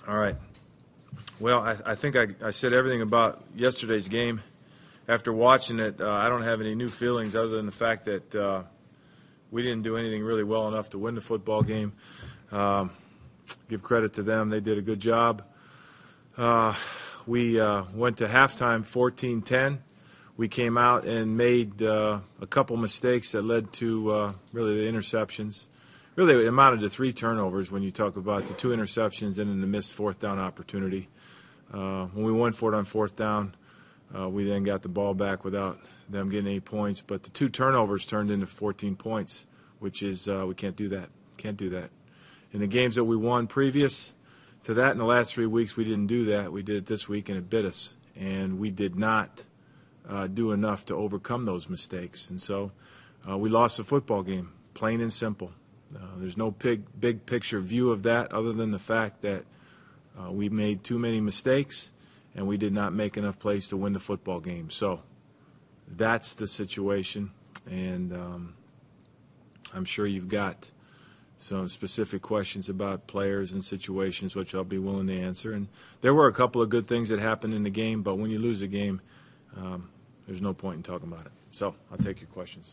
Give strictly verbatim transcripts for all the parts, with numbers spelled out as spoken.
All right. Well, I, I think I, I said everything about yesterday's game. After watching it, uh, I don't have any new feelings other than the fact that uh, we didn't do anything really well enough to win the football game. Um, give credit to them. They did a good job. Uh, we uh, went to halftime fourteen ten. We came out and made uh, a couple mistakes that led to uh, really the interceptions. Really, it amounted to three turnovers when you talk about the two interceptions and then the missed fourth down opportunity. Uh, when we went for it on fourth down, uh, we then got the ball back without them getting any points. But the two turnovers turned into fourteen points, which is uh, we can't do that. Can't do that. In the games that we won previous to that in the last three weeks, we didn't do that. We did it this week, and it bit us. And we did not uh, do enough to overcome those mistakes. And so uh, we lost the football game, plain and simple. Uh, there's no big, big picture view of that other than the fact that uh, we made too many mistakes and we did not make enough plays to win the football game. So that's the situation, and um, I'm sure you've got some specific questions about players and situations, which I'll be willing to answer. And there were a couple of good things that happened in the game, but when you lose a game, um, there's no point in talking about it. So I'll take your questions.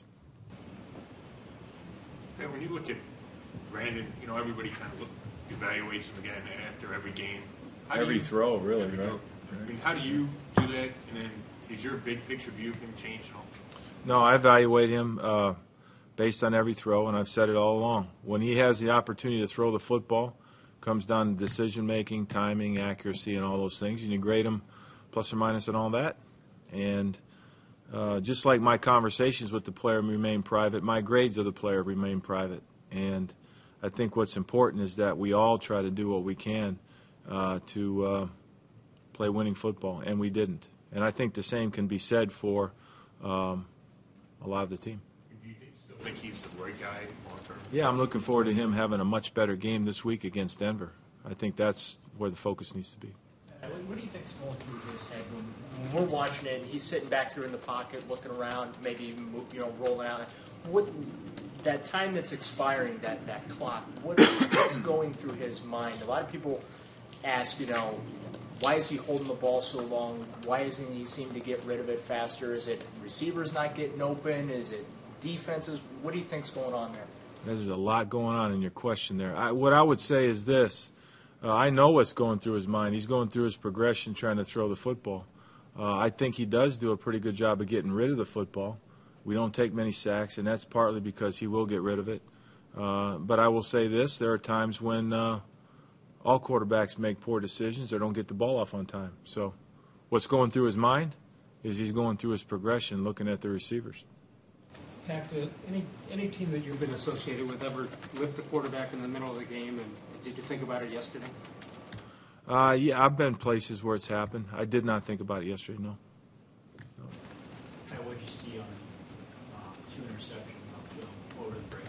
Hey, when you look at Brandon, you know, everybody kind of look, evaluates him again after every game. How Every you, throw, really, every right? throw. I mean, how do you do that? And then is your big picture view of him changed at all? No, I evaluate him uh, based on every throw, and I've said it all along. When he has the opportunity to throw the football, comes down to decision-making, timing, accuracy, and all those things, and you grade him plus or minus and all that. And uh, just like my conversations with the player remain private, my grades of the player remain private. And I think what's important is that we all try to do what we can uh, to uh, play winning football, and we didn't. And I think the same can be said for um, a lot of the team. Do you still think he's the right guy long term? Yeah, I'm looking forward to him having a much better game this week against Denver. I think that's where the focus needs to be. What do you think's going through his head when, when we're watching it and he's sitting back there in the pocket, looking around, maybe even move, you know, rolling out? What that time that's expiring, that that clock, what, what's going through his mind? A lot of people ask, you know, why is he holding the ball so long? Why isn't he seem to get rid of it faster? Is it receivers not getting open? Is it defenses? What do you think's going on there? There's a lot going on in your question there. I, what I would say is this. Uh, I know what's going through his mind. He's going through his progression trying to throw the football. Uh, I think he does do a pretty good job of getting rid of the football. We don't take many sacks, and that's partly because he will get rid of it. Uh, but I will say this. There are times when uh, all quarterbacks make poor decisions or don't get the ball off on time. So what's going through his mind is he's going through his progression, looking at the receivers. Pat, uh, any any team that you've been associated with ever lift the quarterback in the middle of the game, and did you think about it yesterday? Uh, yeah, I've been places where it's happened. I did not think about it yesterday, no. no. Pat, what did you see on uh, two interceptions on film over the break?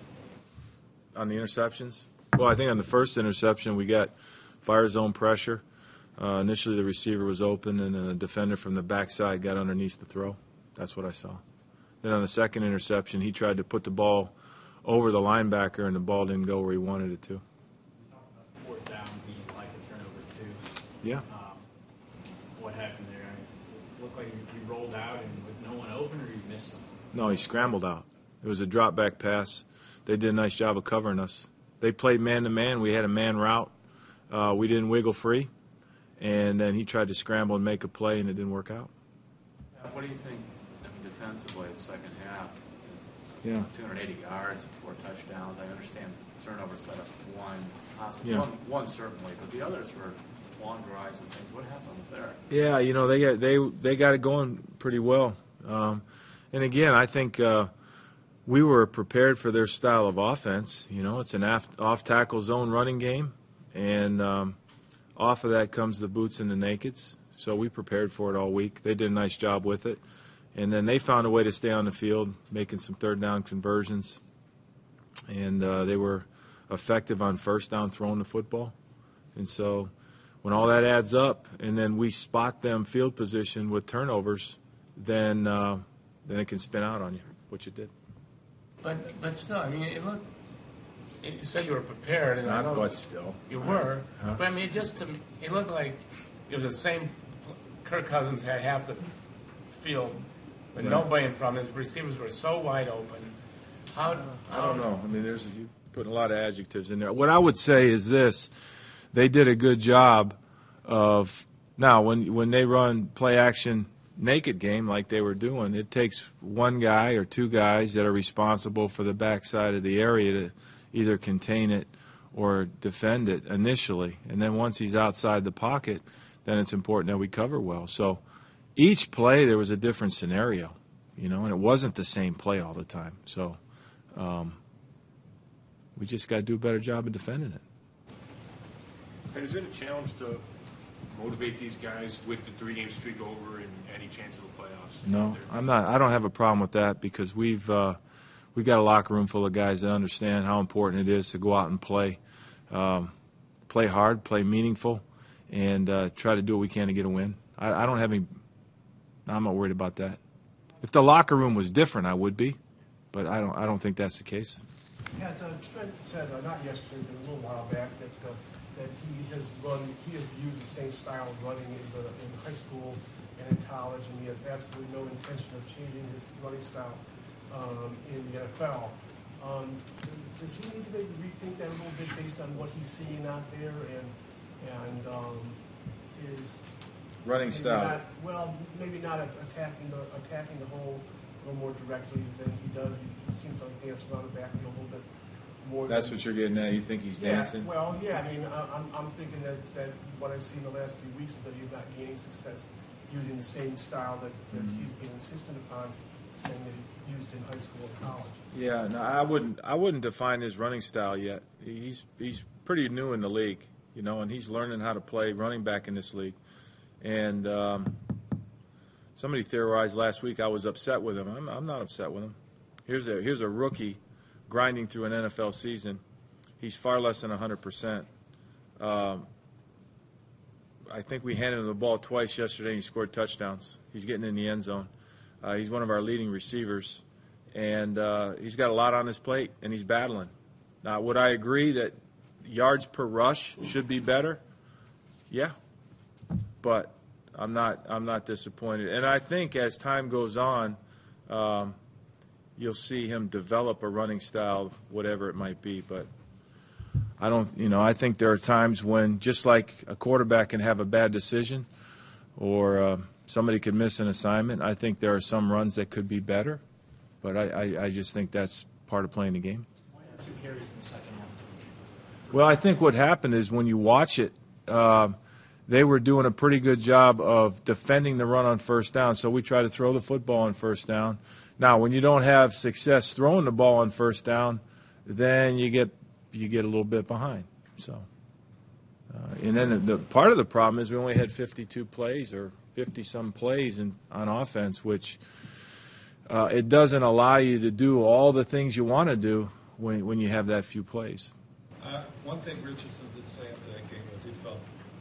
On the interceptions? Well, I think on the first interception we got fire zone pressure. Uh, initially the receiver was open, and then a defender from the backside got underneath the throw. That's what I saw. Then on the second interception, he tried to put the ball over the linebacker, and the ball didn't go where he wanted it to. You talked about fourth down being like a turnover too. Yeah. Um, what happened there? I mean, it looked like you rolled out and was no one open, or you missed him? No, he scrambled out. It was a drop back pass. They did a nice job of covering us. They played man to man. We had a man route. Uh, we didn't wiggle free, and then he tried to scramble and make a play, and it didn't work out. What do you think? Defensively, the second half, Yeah. two hundred eighty yards, four touchdowns. I understand turnovers set up one, possibly Yeah. one, one certainly, but the others were long drives and things. What happened there? Yeah, you know they got they they got it going pretty well. Um, and again, I think uh, we were prepared for their style of offense. You know, it's an off tackle zone running game, and um, off of that comes the boots and the nakeds. So we prepared for it all week. They did a nice job with it. And then they found a way to stay on the field, making some third down conversions. And uh, they were effective on first down throwing the football. And so when all that adds up and then we spot them field position with turnovers, then uh, then it can spin out on you, which it did. But but still, I mean, it looked and you said you were prepared, and I Not know but still. you were. Huh? But I mean, just to me, it looked like it was the same. Kirk Cousins had half the field with Right. nobody in front. His receivers were so wide open. How? I don't know. I mean, there's you put a lot of adjectives in there. What I would say is this: they did a good job of now when when they run play action naked game like they were doing. It takes one guy or two guys that are responsible for the backside of the area to either contain it or defend it initially, and then once he's outside the pocket, then it's important that we cover well. So each play there was a different scenario, you know, and it wasn't the same play all the time. So. Um, we just got to do a better job of defending it. And is it a challenge to motivate these guys with the three-game streak over and any chance of the playoffs? No, I'm not. I don't have a problem with that because we've uh, we've got a locker room full of guys that understand how important it is to go out and play, um, play hard, play meaningful, and uh, try to do what we can to get a win. I, I don't have any. I'm not worried about that. If the locker room was different, I would be. But I don't. I don't think that's the case. Yeah, uh, Trent said uh, not yesterday, but a little while back that uh, that he has run. He has used the same style of running as uh, in high school and in college, and he has absolutely no intention of changing his running style um, in the N F L. Um, does he need to maybe rethink that a little bit based on what he's seeing out there and and um, is Running maybe style. Not, well, maybe not attacking the attacking the hole a little more directly than he does. He seems like dancing around the backfield a little bit more. That's than, what you're getting at. You think he's yeah, dancing? Well, yeah. I mean, I, I'm I'm thinking that that what I've seen the last few weeks is that he's not gaining success using the same style that, that Mm-hmm. he's been insistent upon saying that he used in high school and college. Yeah, no, I wouldn't. I wouldn't define his running style yet. He's he's pretty new in the league, you know, and he's learning how to play running back in this league. And um, somebody theorized last week I was upset with him. I'm, I'm not upset with him. Here's a here's a rookie grinding through an N F L season. He's far less than one hundred percent. Um, I think we handed him the ball twice yesterday, and he scored touchdowns. He's getting in the end zone. Uh, he's one of our leading receivers, and uh, he's got a lot on his plate, and he's battling. Now, would I agree that yards per rush should be better? Yeah, but I'm not. I'm not disappointed, and I think as time goes on, um, you'll see him develop a running style, whatever it might be. But I don't. You know, I think there are times when, just like a quarterback can have a bad decision, or uh, somebody could miss an assignment. I think there are some runs that could be better, but I, I, I just think that's part of playing the game. Why not two carries in the second half, Coach? Well, I think what happened is when you watch it, uh, they were doing a pretty good job of defending the run on first down, so we try to throw the football on first down. Now, when you don't have success throwing the ball on first down, then you get you get a little bit behind. So, uh, and then the, the part of the problem is we only had fifty-two plays or fifty-some plays in, on offense, which uh, it doesn't allow you to do all the things you want to do when when you have that few plays. Uh, one thing Richardson did say after that game was he felt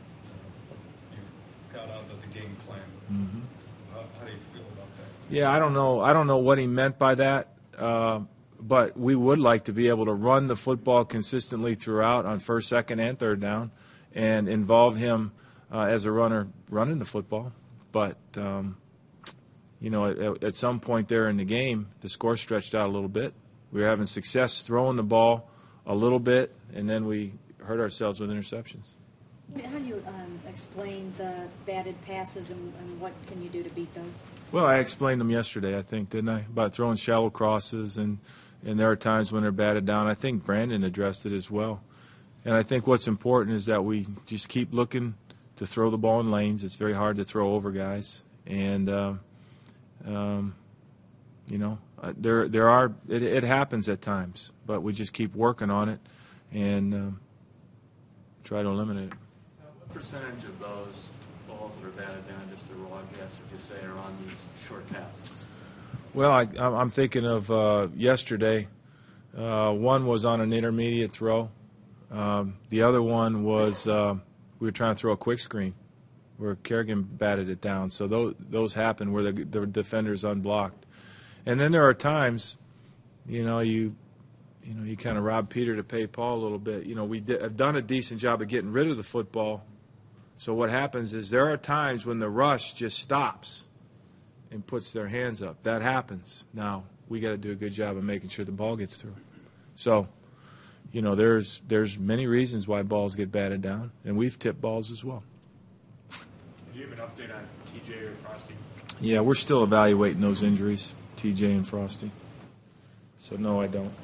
uh, you got out of the game plan. Mm-hmm. How, how do you feel about that? Yeah, I don't know. I don't know what he meant by that, uh, but we would like to be able to run the football consistently throughout on first, second, and third down, and involve him uh, as a runner running the football. But um, you know, at, at some point there in the game, the score stretched out a little bit. We were having success throwing the ball a little bit, and then we hurt ourselves with interceptions. How do you um, explain the batted passes and, and what can you do to beat those? Well, I explained them yesterday, I think, didn't I? About throwing shallow crosses, and, and there are times when they're batted down. I think Brandon addressed it as well. And I think what's important is that we just keep looking to throw the ball in lanes. It's very hard to throw over guys. And, um, um, you know, uh, there there are it, it happens at times, but we just keep working on it and um, try to eliminate it. What percentage of those balls that are batted down, just a raw guess, would you say, are on these short passes? Well, I, I'm thinking of uh, yesterday. Uh, one was on an intermediate throw. Um, the other one was uh, we were trying to throw a quick screen where Kerrigan batted it down. So those, those happen where the, the defender's unblocked. And then there are times, you know, you you know, you kind of rob Peter to pay Paul a little bit. You know, we did, have done a decent job of getting rid of the football. So what happens is there are times when the rush just stops and puts their hands up. That happens. Now, we got to do a good job of making sure the ball gets through. So, you know, there's there's many reasons why balls get batted down, and we've tipped balls as well. Do you have an update on T J or Frosty? Yeah, we're still evaluating those injuries, T J and Frosty. So, no, I don't.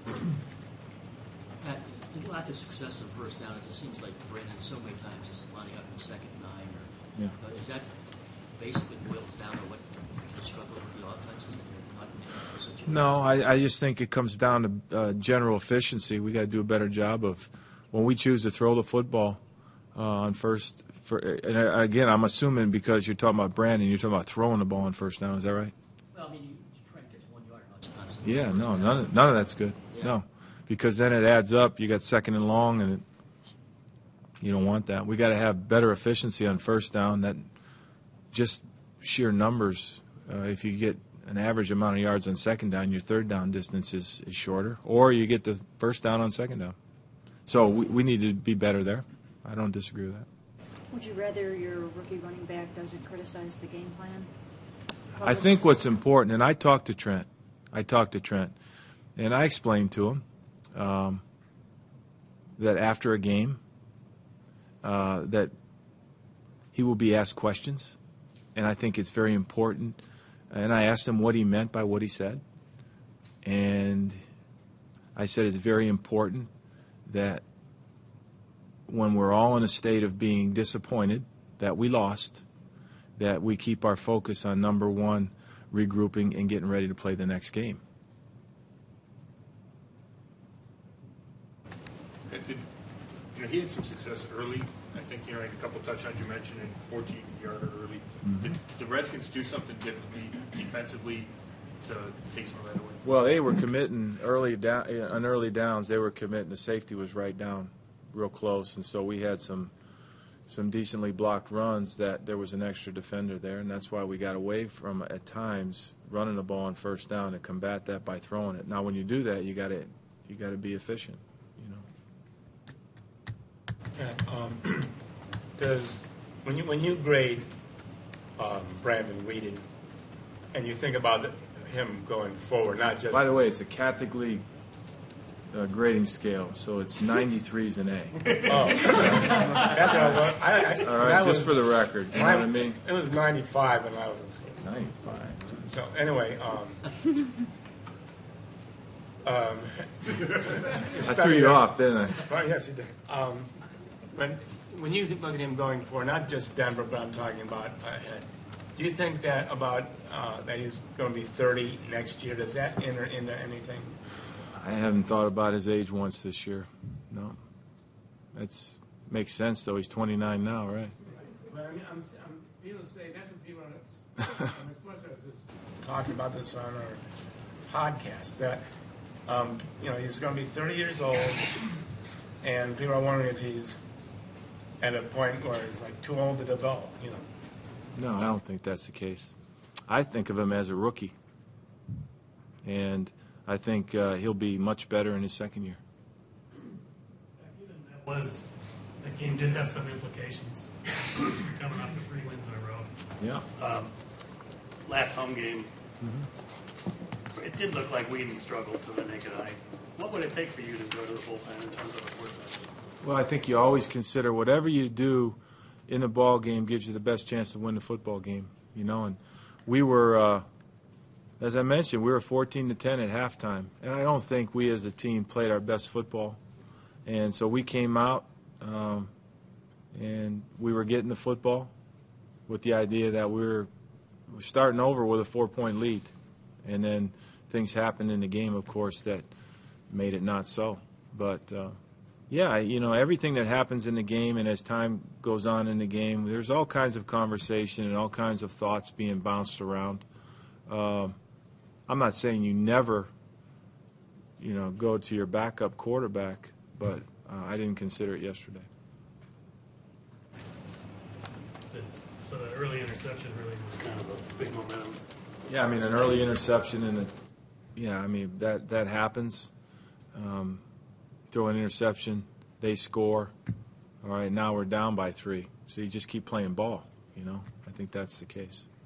Pat, a lot of success on first down. It just seems like Brandon so many times is lining up in second nine. Or, Yeah. But is that basically boils down to what the struggle with the offense is? That you're not in such a No, I, I just think it comes down to uh, general efficiency. We got to do a better job of when we choose to throw the football uh, on first. For, and uh, again, I'm assuming because you're talking about Brandon, you're talking about throwing the ball on first down. Is that right? Well, I mean, you try to get one yard on sometimes. Yeah, no, none of, none of that's good. Yeah. No, because then it adds up. You got second and long, and it, you don't want that. We got to have better efficiency on first down. That just sheer numbers. Uh, if you get an average amount of yards on second down, your third down distance is, is shorter, or you get the first down on second down. So we, we need to be better there. I don't disagree with that. Would you rather your rookie running back doesn't criticize the game plan? I think what's important, and I talked to Trent, I talked to Trent, and I explained to him um, that after a game, uh, that he will be asked questions, and I think it's very important. And I asked him what he meant by what he said, and I said it's very important that when we're all in a state of being disappointed that we lost, that we keep our focus on, number one, regrouping and getting ready to play the next game. And did, you know, he had some success early. I think, you know, like a couple touchdowns you mentioned and fourteen-yarder early. Mm-hmm. Did the Redskins do something differently defensively to take some of that away? Well, they were committing early down on early downs. They were committing. The safety was right down, real close, and so we had some some decently blocked runs that there was an extra defender there, and that's why we got away from at times running the ball on first down to combat that by throwing it. Now, when you do that, you got to you got to be efficient. You know. Yeah, um, does when you when you grade um, Brandon Weeden, and you think about the, him going forward, not just. By the way, it's a Catholic League uh, grading scale, so it's ninety-three is an A. Oh, that's what I was. I, I, All right, that just was, for the record, you know what I mean? It was ninety-five when I was in school. So, ninety-five. so anyway, um, um, I threw you off, didn't I? well, yes, you did. Um, when when you look at him going forward, not just Denver, but I'm talking about ahead. Do you think that about uh, that he's going to be thirty next year? Does that enter into anything? I haven't thought about his age once this year. No. That's makes sense, though. He's twenty-nine now, right? But I mean, I'm, I'm people say that's what people are. I'm supposed to just talking about this on our podcast that um, you know he's going to be thirty years old, and people are wondering if he's at a point where he's like too old to develop. You know. No, I don't think that's the case. I think of him as a rookie, and I think uh, he'll be much better in his second year. That was that game did have some implications coming off the three wins in a row. Yeah. Um, last home game, Mm-hmm. it did look like Weeden struggled to the naked eye. What would it take for you to go to the bullpen in terms of a fourth down? Well, I think you always consider whatever you do in the ball game gives you the best chance to win the football game, you know. And we were, uh, as I mentioned, we were fourteen to ten at halftime, and I don't think we as a team played our best football. And so we came out, um, and we were getting the football with the idea that we were, we were starting over with a four-point lead, and then things happened in the game, of course, that made it not so. But uh, yeah, you know, everything that happens in the game and as time goes on in the game, there's all kinds of conversation and all kinds of thoughts being bounced around. Uh, I'm not saying you never, you know, go to your backup quarterback, but uh, I didn't consider it yesterday. So that early interception really was kind of a big momentum. Yeah, I mean, an early interception and a, yeah, I mean, that, that happens. Um, throw an interception, they score. All right, now we're down by three. So you just keep playing ball, you know. I think that's the case.